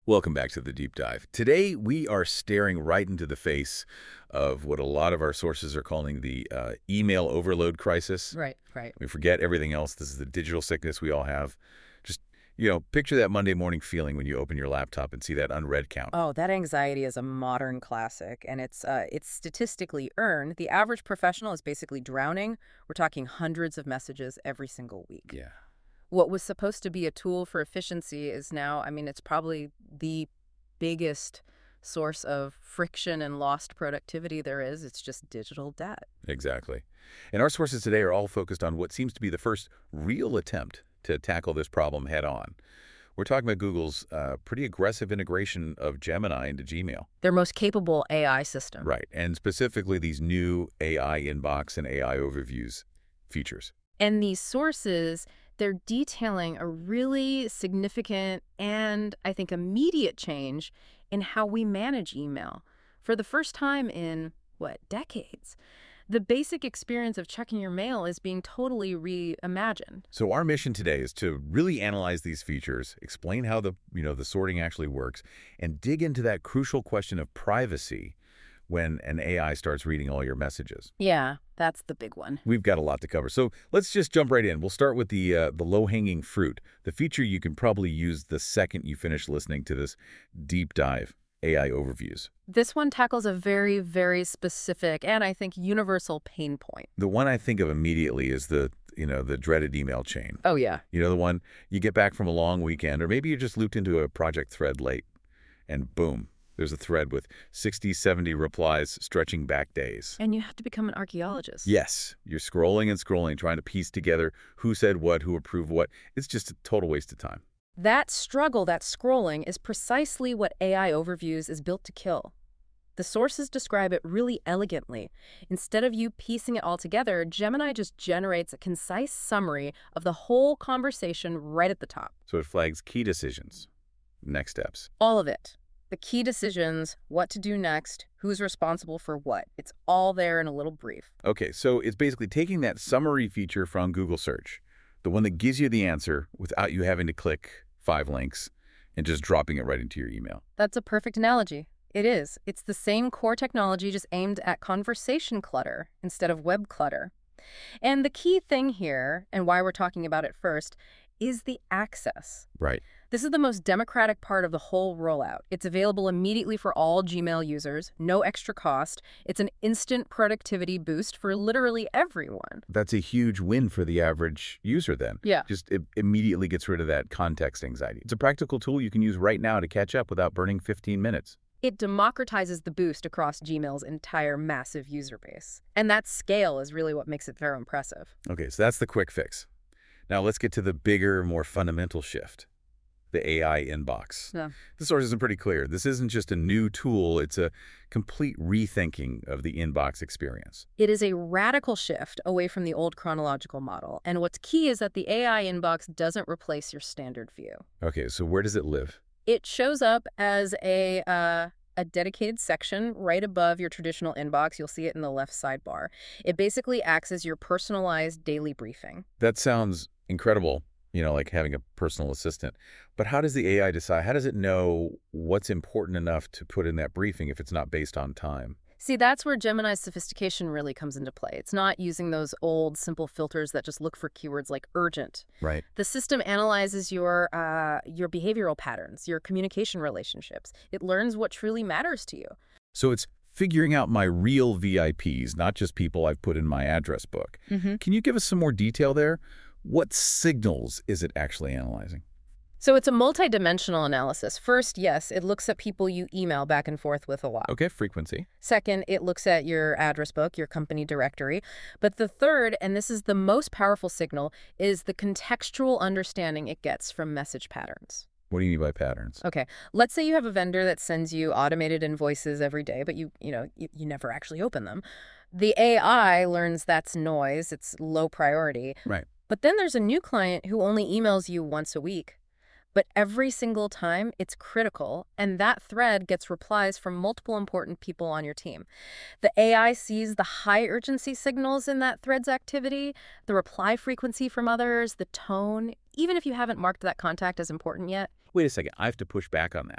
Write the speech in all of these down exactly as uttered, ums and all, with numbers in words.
Welcome back to the deep dive. Today, we are staring right into the face of what a lot of our sources are calling the uh, email overload crisis. Right, right. We forget everything else. This is the digital sickness we all have. Just, you know, picture that Monday morning feeling when you open your laptop and see that unread count. Oh, that anxiety is a modern classic, and it's uh, it's statistically earned. The average professional is basically drowning. We're talking hundreds of messages every single week. Yeah. What was supposed to be a tool for efficiency is now, I mean, it's probably the biggest source of friction and lost productivity there is. It's just digital debt. Exactly. And our sources today are all focused on what seems to be the first real attempt to tackle this problem head on. We're talking about Google's uh, pretty aggressive integration of Gemini into Gmail. Their most capable A I system. Right. And specifically these new A I inbox and A I overviews features. And these sources, they're detailing a really significant and, I think, immediate change in how we manage email. For the first time in, what, decades, the basic experience of checking your mail is being totally reimagined. So our mission today is to really analyze these features, explain how the, you know, the sorting actually works, and dig into that crucial question of privacy when an A I starts reading all your messages. Yeah, that's the big one. We've got a lot to cover. So let's just jump right in. We'll start with the uh, the low-hanging fruit, the feature you can probably use the second you finish listening to this deep dive, A I overviews. This one tackles a very, very specific and, I think, universal pain point. The one I think of immediately is the, you know, the dreaded email chain. Oh, yeah. You know, the one you get back from a long weekend, or maybe you just looped into a project thread late, and boom, there's a thread with sixty, seventy replies stretching back days. And you have to become an archaeologist. Yes, you're scrolling and scrolling, trying to piece together who said what, who approved what. It's just a total waste of time. That struggle, that scrolling, is precisely what A I Overviews is built to kill. The sources describe it really elegantly. Instead of you piecing it all together, Gemini just generates a concise summary of the whole conversation right at the top. So it flags key decisions, next steps. All of it. The key decisions, what to do next, who's responsible for what. It's all there in a little brief. Okay, so it's basically taking that summary feature from Google Search, the one that gives you the answer without you having to click five links, and just dropping it right into your email. That's a perfect analogy. It is. It's the same core technology, just aimed at conversation clutter instead of web clutter. And the key thing here, and why we're talking about it first, is the access. Right. This is the most democratic part of the whole rollout. It's available immediately for all Gmail users, no extra cost. It's an instant productivity boost for literally everyone. That's a huge win for the average user then. Yeah. Just it immediately gets rid of that context anxiety. It's a practical tool you can use right now to catch up without burning fifteen minutes. It democratizes the boost across Gmail's entire massive user base. And that scale is really what makes it very impressive. Okay, so that's the quick fix. Now let's get to the bigger, more fundamental shift. The A I inbox. Yeah. The source isn't pretty clear. This isn't just a new tool, it's a complete rethinking of the inbox experience. It is a radical shift away from the old chronological model. And what's key is that the A I inbox doesn't replace your standard view. Okay, so where does it live? It shows up as a uh, a dedicated section right above your traditional inbox. You'll see it in the left sidebar. It basically acts as your personalized daily briefing. That sounds incredible. You know, like having a personal assistant. But how does the A I decide? How does it know what's important enough to put in that briefing if it's not based on time? See, that's where Gemini's sophistication really comes into play. It's not using those old, simple filters that just look for keywords like urgent. Right. The system analyzes your, uh, your behavioral patterns, your communication relationships. It learns what truly matters to you. So it's figuring out my real V I Ps, not just people I've put in my address book. Mm-hmm. Can you give us some more detail there? What signals is it actually analyzing? So it's a multidimensional analysis. First, yes, it looks at people you email back and forth with a lot. Okay, frequency. Second, it looks at your address book, your company directory. But the third, and this is the most powerful signal, is the contextual understanding it gets from message patterns. What do you mean by patterns? Okay, let's say you have a vendor that sends you automated invoices every day, but you, you know, you, you never actually open them. The A I learns that's noise, it's low priority. Right. But then there's a new client who only emails you once a week. But every single time, it's critical, and that thread gets replies from multiple important people on your team. The A I sees the high urgency signals in that thread's activity, the reply frequency from others, the tone, even if you haven't marked that contact as important yet. Wait a second, I have to push back on that.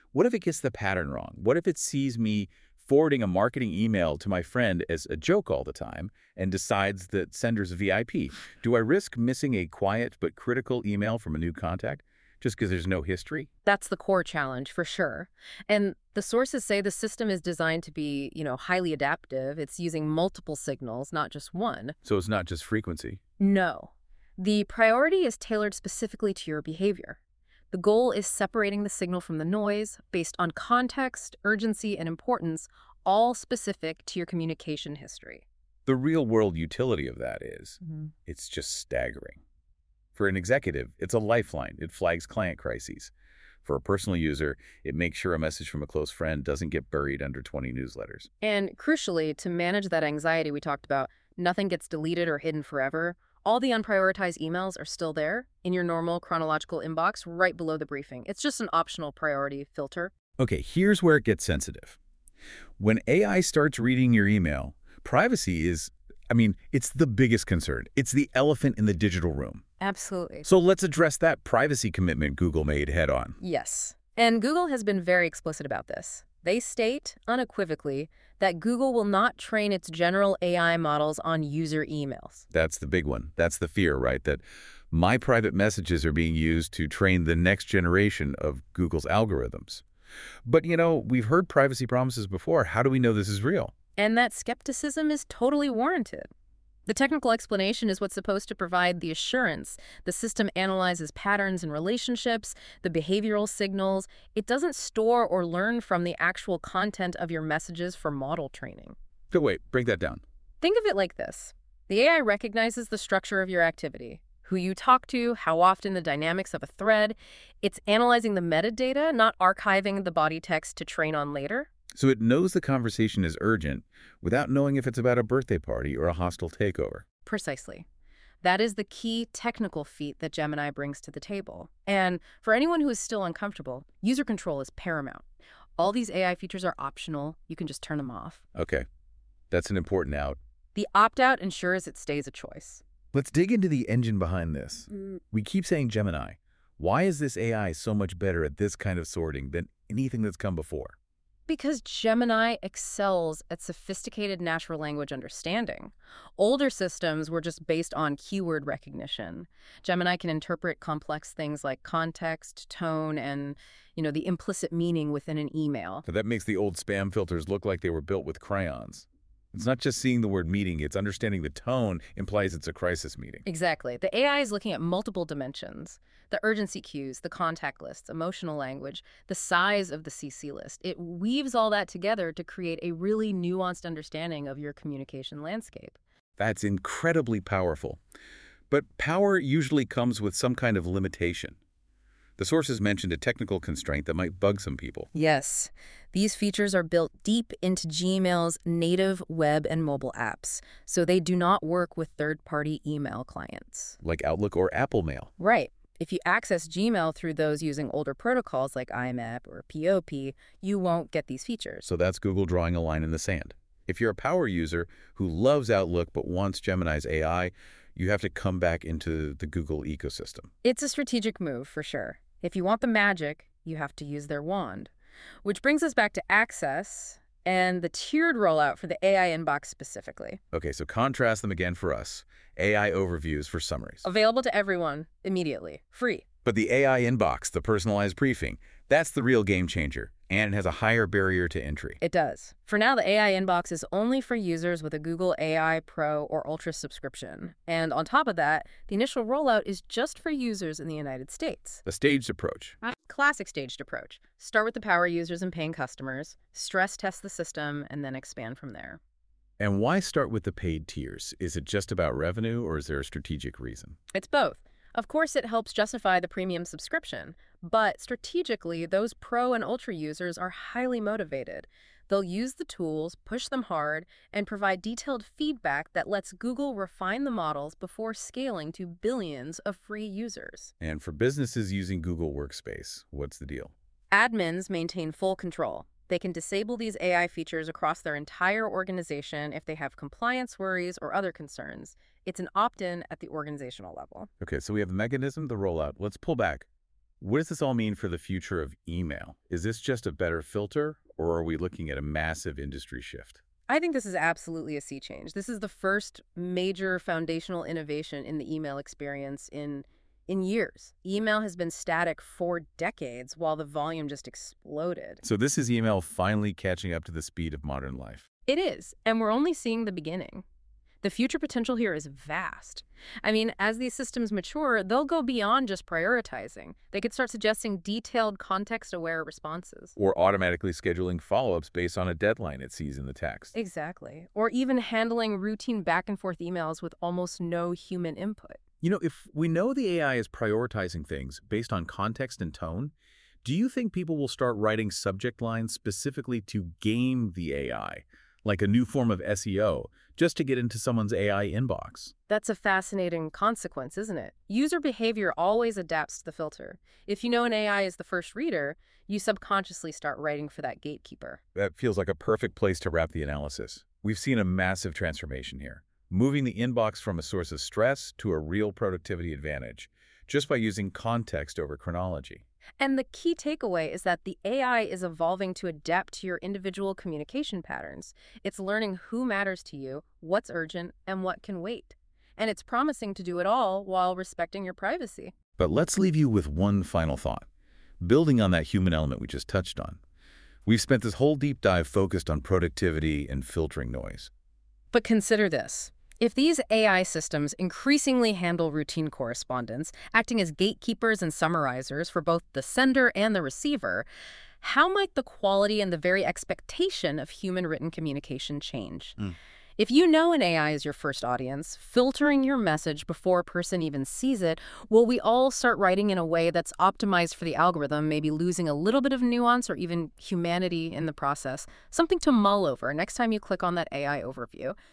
What if it gets the pattern wrong? What if it sees me forwarding a marketing email to my friend as a joke all the time and decides that sender's a V I P? Do I risk missing a quiet but critical email from a new contact just because there's no history? That's the core challenge, for sure. And the sources say the system is designed to be, you know, highly adaptive. It's using multiple signals, not just one. So it's not just frequency. No. The priority is tailored specifically to your behavior. The goal is separating the signal from the noise based on context, urgency, and importance, all specific to your communication history. The real-world utility of that is, Mm-hmm. it's just staggering. For an executive, it's a lifeline. It flags client crises. For a personal user, it makes sure a message from a close friend doesn't get buried under twenty newsletters. And crucially, to manage that anxiety we talked about, nothing gets deleted or hidden forever. All the unprioritized emails are still there in your normal chronological inbox right below the briefing. It's just an optional priority filter. Okay, here's where it gets sensitive. When A I starts reading your email, privacy is, I mean, it's the biggest concern. It's the elephant in the digital room. Absolutely. So let's address that privacy commitment Google made head on. Yes. And Google has been very explicit about this. They state unequivocally that Google will not train its general A I models on user emails. That's the big one. That's the fear, right? That my private messages are being used to train the next generation of Google's algorithms. But, you know, we've heard privacy promises before. How do we know this is real? And that skepticism is totally warranted. The technical explanation is what's supposed to provide the assurance. The system analyzes patterns and relationships, the behavioral signals. It doesn't store or learn from the actual content of your messages for model training. So wait, break that down. Think of it like this. The A I recognizes the structure of your activity, who you talk to, how often, the dynamics of a thread. It's analyzing the metadata, not archiving the body text to train on later. So it knows the conversation is urgent without knowing if it's about a birthday party or a hostile takeover. Precisely. That is the key technical feat that Gemini brings to the table. And for anyone who is still uncomfortable, user control is paramount. All these A I features are optional. You can just turn them off. Okay, that's an important out. The opt-out ensures it stays a choice. Let's dig into the engine behind this. Mm. We keep saying Gemini. Why is this A I so much better at this kind of sorting than anything that's come before? Because Gemini excels at sophisticated natural language understanding. Older systems were just based on keyword recognition. Gemini can interpret complex things like context, tone, and, you know, the implicit meaning within an email. So that makes the old spam filters look like they were built with crayons. It's not just seeing the word meeting, it's understanding the tone implies it's a crisis meeting. Exactly. The A I is looking at multiple dimensions. The urgency cues, the contact lists, emotional language, the size of the C C list. It weaves all that together to create a really nuanced understanding of your communication landscape. That's incredibly powerful. But power usually comes with some kind of limitation. The sources mentioned a technical constraint that might bug some people. Yes. These features are built deep into Gmail's native web and mobile apps, so they do not work with third-party email clients. Like Outlook or Apple Mail. Right. If you access Gmail through those using older protocols like I M A P or P O P, you won't get these features. So that's Google drawing a line in the sand. If you're a power user who loves Outlook but wants Gemini's A I, you have to come back into the Google ecosystem. It's a strategic move, for sure. If you want the magic, you have to use their wand. Which brings us back to Access and the tiered rollout for the A I inbox specifically. Okay, so contrast them again for us. A I overviews for summaries. Available to everyone immediately, free. But the A I inbox, the personalized briefing, that's the real game changer, and it has a higher barrier to entry. It does. For now, the A I inbox is only for users with a Google A I Pro or Ultra subscription. And on top of that, the initial rollout is just for users in the United States. A staged approach. Classic staged approach. Start with the power users and paying customers, stress test the system, and then expand from there. And why start with the paid tiers? Is it just about revenue, or is there a strategic reason? It's both. Of course, it helps justify the premium subscription, but strategically, those Pro and Ultra users are highly motivated. They'll use the tools, push them hard, and provide detailed feedback that lets Google refine the models before scaling to billions of free users. And for businesses using Google Workspace, what's the deal? Admins maintain full control. They can disable these A I features across their entire organization if they have compliance worries or other concerns. It's an opt-in at the organizational level. Okay, so we have the mechanism, the rollout. Let's pull back. What does this all mean for the future of email? Is this just a better filter, or are we looking at a massive industry shift? I think this is absolutely a sea change. This is the first major foundational innovation in the email experience in in years. Email has been static for decades while the volume just exploded. So this is email finally catching up to the speed of modern life. It is, and we're only seeing the beginning. The future potential here is vast. I mean, as these systems mature, they'll go beyond just prioritizing. They could start suggesting detailed, context-aware responses. Or automatically scheduling follow-ups based on a deadline it sees in the text. Exactly. Or even handling routine back-and-forth emails with almost no human input. You know, if we know the A I is prioritizing things based on context and tone, do you think people will start writing subject lines specifically to game the A I, like a new form of S E O, just to get into someone's A I inbox? That's a fascinating consequence, isn't it? User behavior always adapts to the filter. If you know an A I is the first reader, you subconsciously start writing for that gatekeeper. That feels like a perfect place to wrap the analysis. We've seen a massive transformation here, moving the inbox from a source of stress to a real productivity advantage, just by using context over chronology. And the key takeaway is that the A I is evolving to adapt to your individual communication patterns. It's learning who matters to you, what's urgent, and what can wait. And it's promising to do it all while respecting your privacy. But let's leave you with one final thought, building on that human element we just touched on. We've spent this whole deep dive focused on productivity and filtering noise. But consider this. If these A I systems increasingly handle routine correspondence, acting as gatekeepers and summarizers for both the sender and the receiver, how might the quality and the very expectation of human written communication change? Mm. If you know an A I is your first audience, filtering your message before a person even sees it, will we all start writing in a way that's optimized for the algorithm, maybe losing a little bit of nuance or even humanity in the process? Something to mull over next time you click on that A I overview.